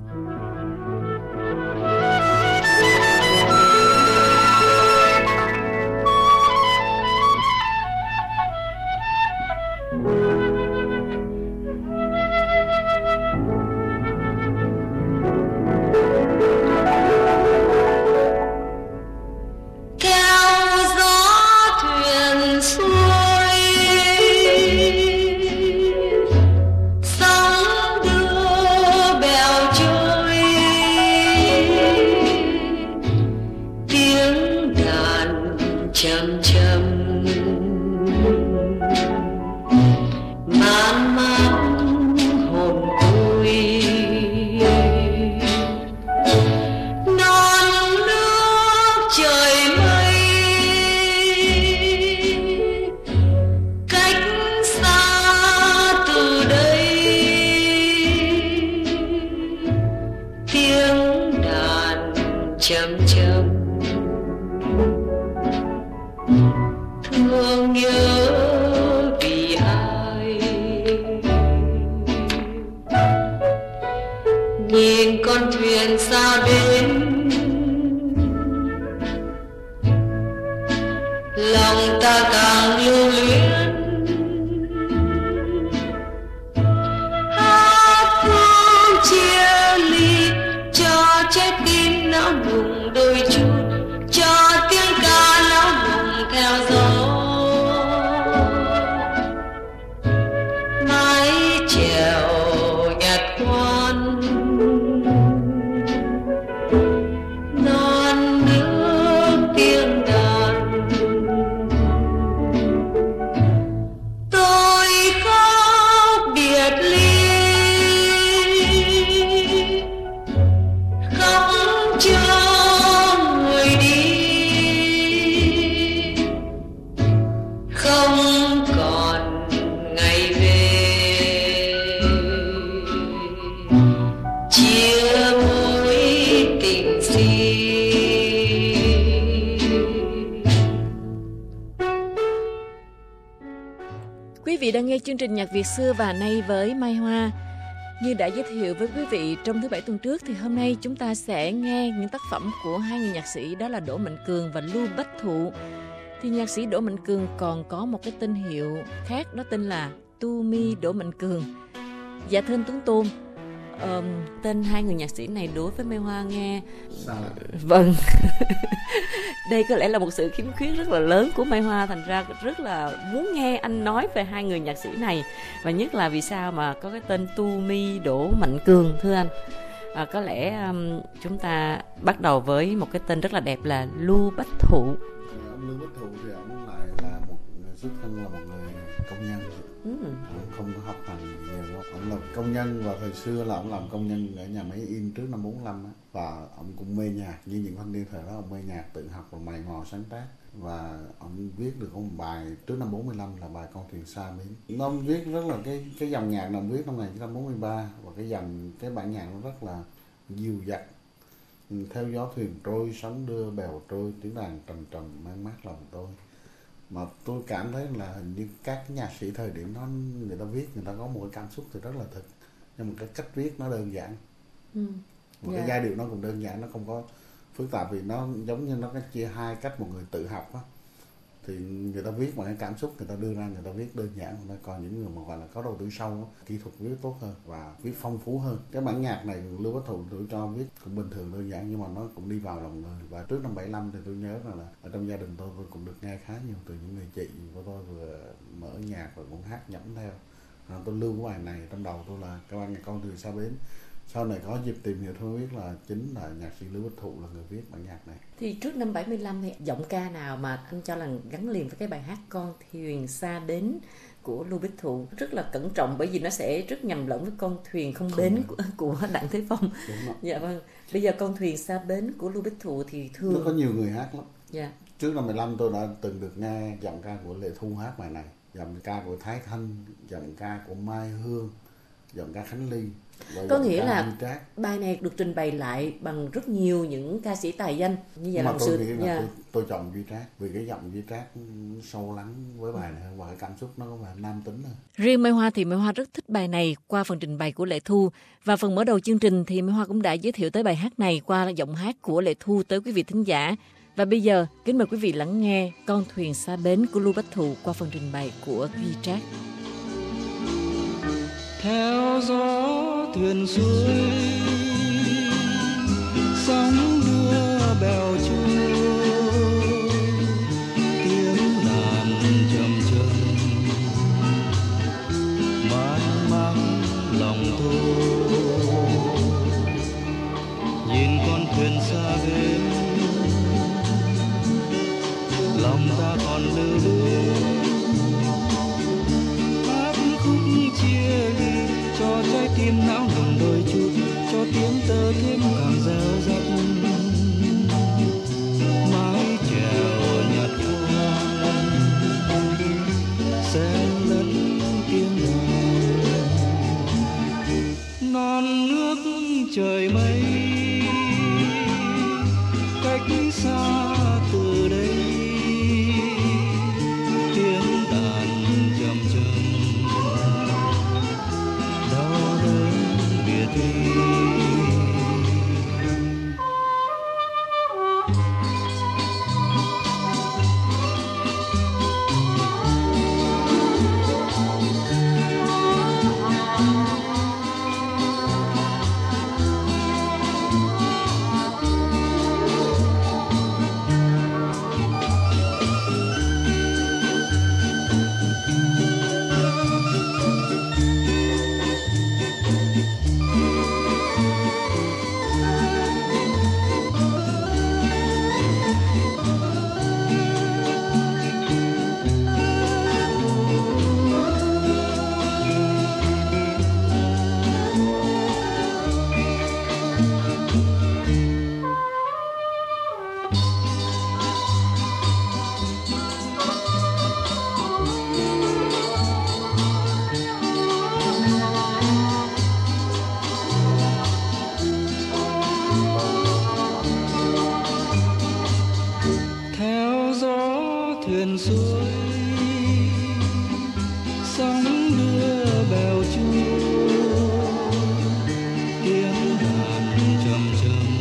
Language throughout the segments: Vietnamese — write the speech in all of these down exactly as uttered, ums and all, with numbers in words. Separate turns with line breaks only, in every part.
Đang nghe chương trình Nhạc Việt xưa và nay với Mai Hoa. Như đã giới thiệu với quý vị trong thứ Bảy tuần trước thì hôm nay chúng ta sẽ nghe những tác phẩm của hai người nhạc sĩ, đó là Đỗ Mạnh Cường và Lưu Bách Thụ. Thì nhạc sĩ Đỗ Mạnh Cường còn có một cái tên hiệu khác, đó tên là Tu Mi Đỗ Mạnh Cường. Dạ thưa anh Tuấn Tôn, uh, tên hai người nhạc sĩ này đối với Mai Hoa nghe
sao?
Vâng. Đây có lẽ là một sự khiếm khuyết rất là lớn của Mai Hoa, thành ra rất là muốn nghe anh nói về hai người nhạc sĩ này, và nhất là vì sao mà có cái tên Tu Mi Đỗ Mạnh Cường, thưa anh. À, có lẽ um, chúng ta bắt đầu với một cái tên rất là đẹp là Lưu Bách Thụ.
Ông Lưu Bách Thụ thì ông lại là một xuất thân là một người công nhân. Ừ. Ông không có học hành nhiều đâu. Ông là công nhân và thời xưa là ông làm công nhân ở nhà máy in trước năm bốn lăm á, và ông cũng mê nhạc như những thanh niên thời đó. Ông mê nhạc, tự học và mày mò sáng tác, và ông viết được một bài trước năm bốn mươi lăm là bài Con Thuyền Xa Bến. Ông viết rất là cái cái dòng nhạc nào ông viết năm một nghìn chín trăm bốn mươi ba, và cái dòng cái bản nhạc nó rất là dịu dặt. Theo gió thuyền trôi, sóng đưa bèo trôi, tiếng đàn trầm trầm mang mát lòng tôi. Mà tôi cảm thấy là hình như các nhạc sĩ thời điểm đó người ta viết, người ta có một cái cảm xúc thì rất là thực, nhưng mà cái cách viết nó đơn giản. Ừ. Và yeah. Cái giai điệu nó cũng đơn giản, nó không có phức tạp, vì nó giống như nó chia hai cách. Một người tự học á thì người ta viết bằng cái cảm xúc, người ta đưa ra, người ta viết đơn giản. Còn những người mà gọi là có đầu tư sâu á, kỹ thuật viết tốt hơn và viết phong phú hơn. Cái bản nhạc này Lưu Bách Thụ tôi cho viết cũng bình thường đơn giản, nhưng mà nó cũng đi vào lòng người. Và trước năm bảy lăm thì tôi nhớ rằng là ở trong gia đình tôi tôi cũng được nghe khá nhiều từ những người chị của tôi vừa mở nhạc và cũng hát nhẩm theo. À, tôi lưu cái bài này trong đầu tôi là cái bài Con Thuyền Xa Bến. Sau này có dịp tìm hiểu tôi biết là chính là nhạc sĩ Lưu Bách Thụ là người viết bản nhạc này.
Thì trước năm bảy mươi lăm thì giọng ca nào mà anh cho là gắn liền với cái bài hát Con Thuyền Xa Bến của Lưu Bách Thụ? Rất là cẩn trọng bởi vì nó sẽ rất nhầm lẫn với Con Thuyền Không, không Bến của, của Đặng Thế Phong. Dạ vâng. Bây giờ Con Thuyền Xa Bến của Lưu Bách Thụ thì thường
nó có nhiều người hát lắm.
Dạ.
Trước năm mười lăm tôi đã từng được nghe giọng ca của Lệ Thu hát bài này, giọng ca của Thái Thanh, giọng ca của Mai Hương, giọng ca Khánh Ly.
Có nghĩa là bài này được trình bày lại bằng rất nhiều những ca sĩ tài danh như vậy.
Mà
là
tôi
sự...
nghĩ là
yeah.
tôi, tôi chọn Duy Trác vì cái giọng Duy Trác sâu lắng với bài này và cái cảm xúc nó có vẻ nam tính hơn.
Riêng Mai Hoa thì Mai Hoa rất thích bài này qua phần trình bày của Lệ Thu, và phần mở đầu chương trình thì Mai Hoa cũng đã giới thiệu tới bài hát này qua giọng hát của Lệ Thu tới quý vị thính giả. Và bây giờ kính mời quý vị lắng nghe Con thuyền xa bến của Lưu Bách Thụ qua phần trình bày của Duy Trác.
Theo gió thuyền xuôi, sóng đưa bèo trôi, tiếng đàn trầm trầm man máng lòng tôi. Nhìn con thuyền xa bến, lòng ta còn lưu luyến, hát khúc chia ly cho trái tim não nùng đôi chút, cho tiếng tơ thêm càng reo rắt. Mái chèo nhạt khoan xen lẫn tiếng đàn, non nước trời mây cách xa từ đây, tiếng đàn trầm trầm đau đớn biệt ly. Thuyền xuôi, sóng đưa bèo trôi, tiếng đàn trầm trầm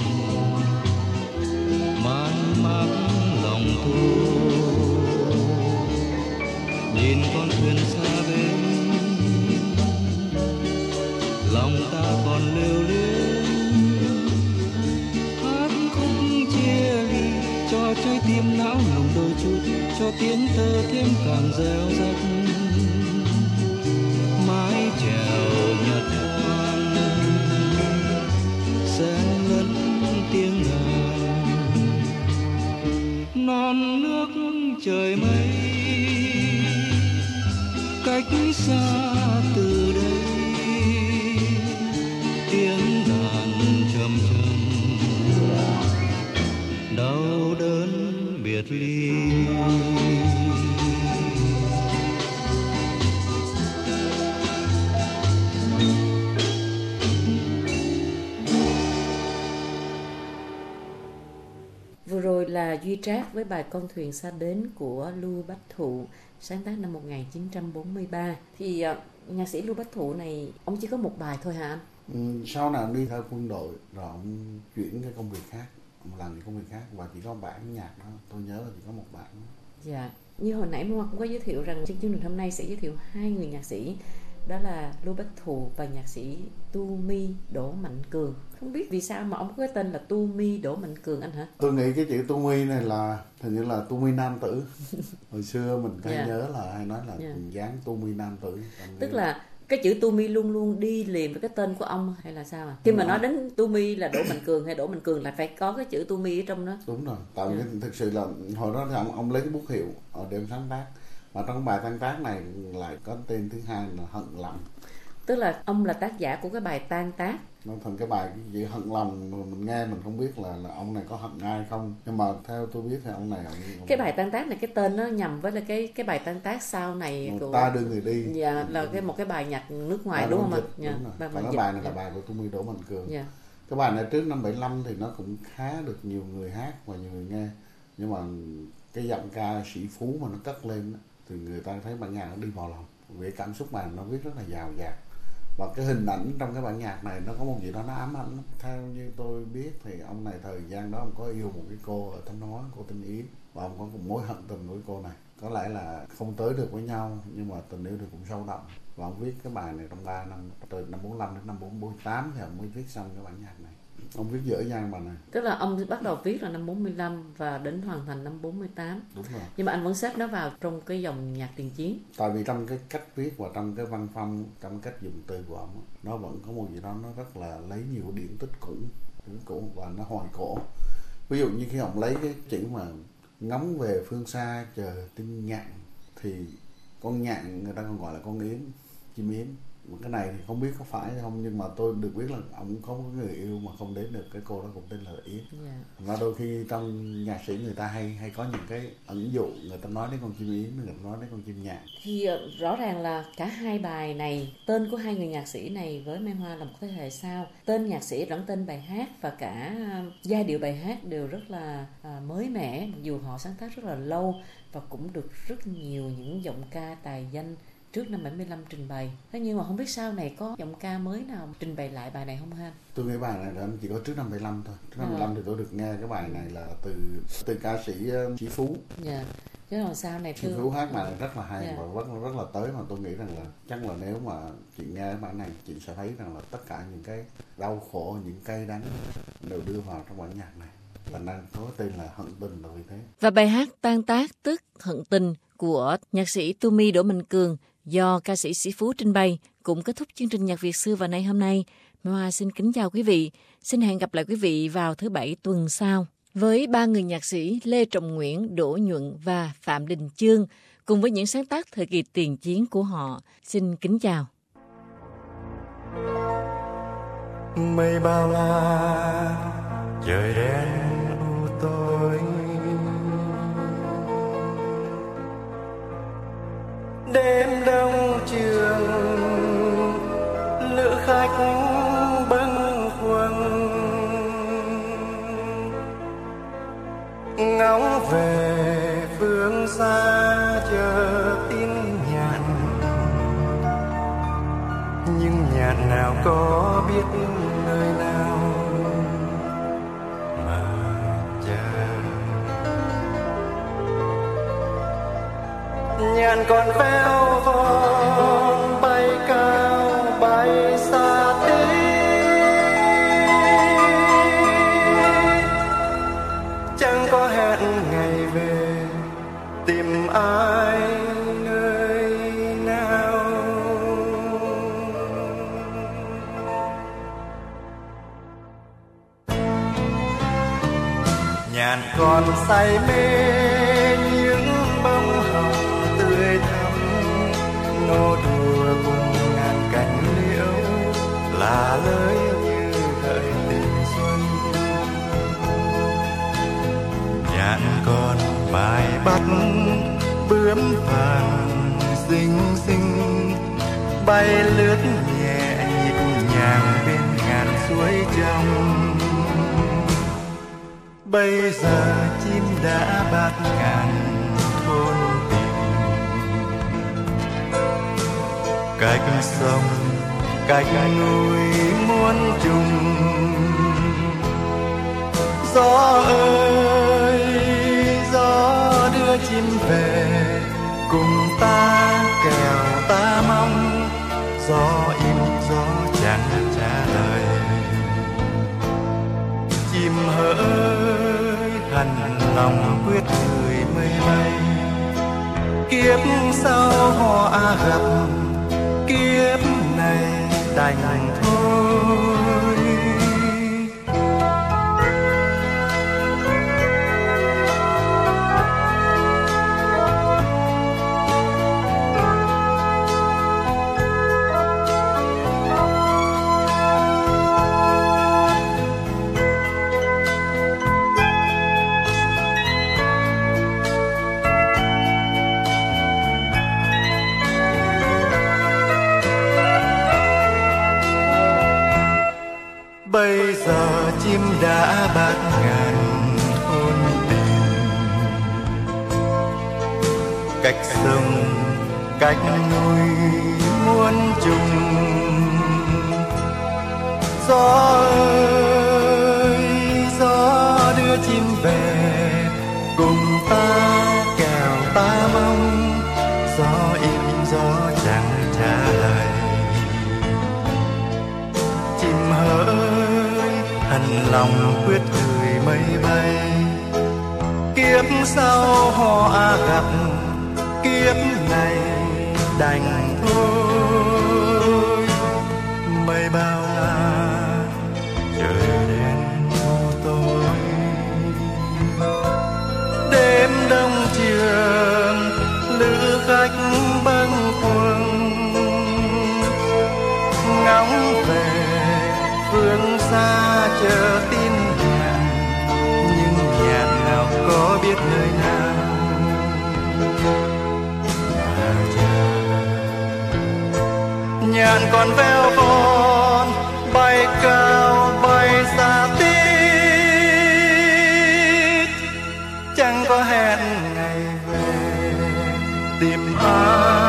man mác lòng tôi. Nhìn con thuyền xa bến, lòng ta còn lưu luyến, hát khúc chia ly cho trái tim não nùng đôi chút, cho tiếng thơ thêm càng reo rắt. Mái chèo nhạt khoan xen lẫn tiếng đàn, non nước trời mây cách xa từ đây, tiếng đàn trầm trầm đau đớn biệt ly.
Vừa rồi là Duy Trác với bài Con thuyền xa bến của Lưu Bách Thụ, sáng tác năm một nghìn chín trăm bốn mươi ba. Thì uh, nhạc sĩ Lưu Bách Thụ này, ông chỉ có một bài thôi hả anh?
Ừ, sau này ông đi theo quân đội rồi ông chuyển cái công việc khác, ông làm những công việc khác và chỉ có bản nhạc đó, tôi nhớ là chỉ có một bản.
Dạ, như hồi nãy Hoa cũng có giới thiệu rằng chương trình hôm nay sẽ giới thiệu hai người nhạc sĩ, đó là Lưu Bách Thụ và nhạc sĩ Tu Mi Đỗ Mạnh Cường. Không biết vì sao mà ông có cái tên là Tu Mi Đỗ Mạnh Cường anh hả?
Tôi nghĩ cái chữ Tu Mi này là hình như là Tu Mi nam tử. Hồi xưa mình hay yeah. nhớ là hay nói là yeah. dáng Tu Mi nam tử.
Tức là cái chữ Tu Mi luôn luôn đi liền với cái tên của ông hay là sao à? Khi mà nói đến Tu Mi là Đỗ Mạnh Cường hay Đỗ Mạnh Cường là phải có cái chữ Tu Mi ở trong đó.
Đúng rồi. Tại vì yeah. thực sự là hồi đó thì ông, ông lấy cái bút hiệu ở đêm sáng tác. Và trong bài sáng tác này lại có tên thứ hai là Hận Lặng.
Tức là ông là tác giả của cái bài Tan Tác.
Nó thành cái bài cái gì hận lòng, mình nghe mình không biết là, là ông này có hận ai không, nhưng mà theo tôi biết thì ông này ông, ông
cái bài Tan Tác này cái tên nó nhầm với là cái cái bài Tan Tác sau này của
Ta Đưa Người Đi.
Dạ, là cái một cái bài nhạc nước ngoài, đúng không ạ? Dạ,
đúng rồi.
bài,
Bài, cái bài này dạ. là bài của Tommy Đỗ Mạnh Cường.
Dạ.
Cái bài này trước năm bảy lăm thì nó cũng khá được nhiều người hát và nhiều người nghe, nhưng mà cái giọng ca sĩ Phú mà nó cất lên đó, thì người ta thấy bản nhạc nó đi vào lòng, vì cảm xúc bài nó viết rất là dào dạt, và cái hình ảnh trong cái bản nhạc này nó có một gì đó nó ám ảnh. Theo như tôi biết thì ông này thời gian đó ông có yêu một cái cô ở Thanh Hóa, cô tên Yến, và ông có một mối hận tình với cô này, có lẽ là không tới được với nhau nhưng mà tình yêu thì cũng sâu đậm, và ông viết cái bài này trong ba năm, từ năm bốn lăm đến năm bốn tám thì ông mới viết xong cái bản nhạc này. Ông viết dở dang bài này.
Tức là ông bắt đầu viết là năm bốn mươi lăm và đến hoàn thành năm bốn mươi tám.
Đúng rồi.
Nhưng mà anh vẫn xếp nó vào trong cái dòng nhạc tiền chiến.
Tại vì trong cái cách viết và trong cái văn phong, trong cách dùng từ của ông, nó vẫn có một gì đó nó rất là lấy nhiều điển tích cũ, điển cũ và nó hoài cổ. Ví dụ như khi ông lấy cái chữ mà ngóng về phương xa chờ tin nhạn, thì con nhạn người ta còn gọi là con yến, chim yến. Một cái này thì không biết có phải không, nhưng mà tôi được biết là ông có một người yêu mà không đến được cái cô đó cũng tên là Yến. Yeah. Và đôi khi trong nhạc sĩ người ta hay hay có những cái ẩn dụ, người ta nói đến con chim Yến, người ta nói đến con chim nhạn.
Thì rõ ràng là cả hai bài này, tên của hai người nhạc sĩ này với Mai Hoa là một thế hệ sau. Tên nhạc sĩ lẫn tên bài hát và cả giai điệu bài hát đều rất là à, mới mẻ, mặc dù họ sáng tác rất là lâu và cũng được rất nhiều những giọng ca tài danh trước năm bảy mươi lăm trình bày. Thế nhưng mà không biết sau này có giọng ca mới nào trình bày lại bài này không ha?
Tôi nghĩ bài này là chỉ có trước năm bảy mươi lăm thôi. Trước năm bảy mươi lăm à. Thì tôi được nghe cái bài này là từ từ ca sĩ uh, Chí Phú.
Dạ. Chứ còn sau này
Chí Phú hát bài này rất là hay,
dạ.
và rất rất là tới, mà tôi nghĩ rằng là chắc là nếu mà chị nghe cái bản này chị sẽ thấy rằng là tất cả những cái đau khổ, những cay đắng đều đưa vào trong bản nhạc này. Và đang có tên là Hận Tình là vì thế.
Và bài hát Tan Tác tức Hận Tình của nhạc sĩ Tommy Đỗ Mạnh Cường do ca sĩ Sĩ Phú trình bày cũng kết thúc chương trình Nhạc Việt xưa và nay hôm nay. Mai Hoa xin kính chào quý vị. Xin hẹn gặp lại quý vị vào thứ Bảy tuần sau với ba người nhạc sĩ Lê Trọng Nguyễn, Đỗ Nhuận và Phạm Đình Chương cùng với những sáng tác thời kỳ tiền chiến của họ. Xin kính chào.
Mây bao la, trời đen u tối, đêm đông trường lữ khách bâng khuâng, ngóng về phương xa chờ tin nhạn, nhưng nhạn nào có biết nơi nào mà chờ. Nhạn còn véo von bay cao bay xa tí, chẳng có hẹn ngày về tìm ai nơi nào. Nhạn còn say mê những bông hồng tươi thắm, nô đùa cùng ngàn cành liễu là lời như gợi tình xuân. Nhạn còn bài bắt bướm vàng xinh xinh bay lướt nhẹ nhịp nhàng bên ngàn suối trong. Bây giờ chim đã bát ngàn thôn tìm, cách sông cách núi muôn trùng. Gió ơi gió đưa chim về cùng ta kẻo ta mong. Gió im gió chẳng trả lời, chim hỡi hằn lòng quyết người mây bay. Kiếp sau họ gặp, kiếp này đành thôi. Bây giờ chim đã bát ngàn hôn tình, cách sông cách núi muôn trùng. Gió ơi gió đưa chim về, cùng ta kèo ta mong. Gió im gió chẳng trả lời, chim hỡi hằn lòng quyết gửi mây bay. Kiếp sau họ gặp, kiếp này đành thôi. Mây bao la trời đen u tối, đêm đông trường lữ khách bâng khuâng. Ngóng về phương xa chờ tin nhàn, nhưng nhàn nào có biết nơi nào mà chờ. Nhàn còn veo von bay cao bay xa tít, chẳng có hẹn ngày về tìm ai.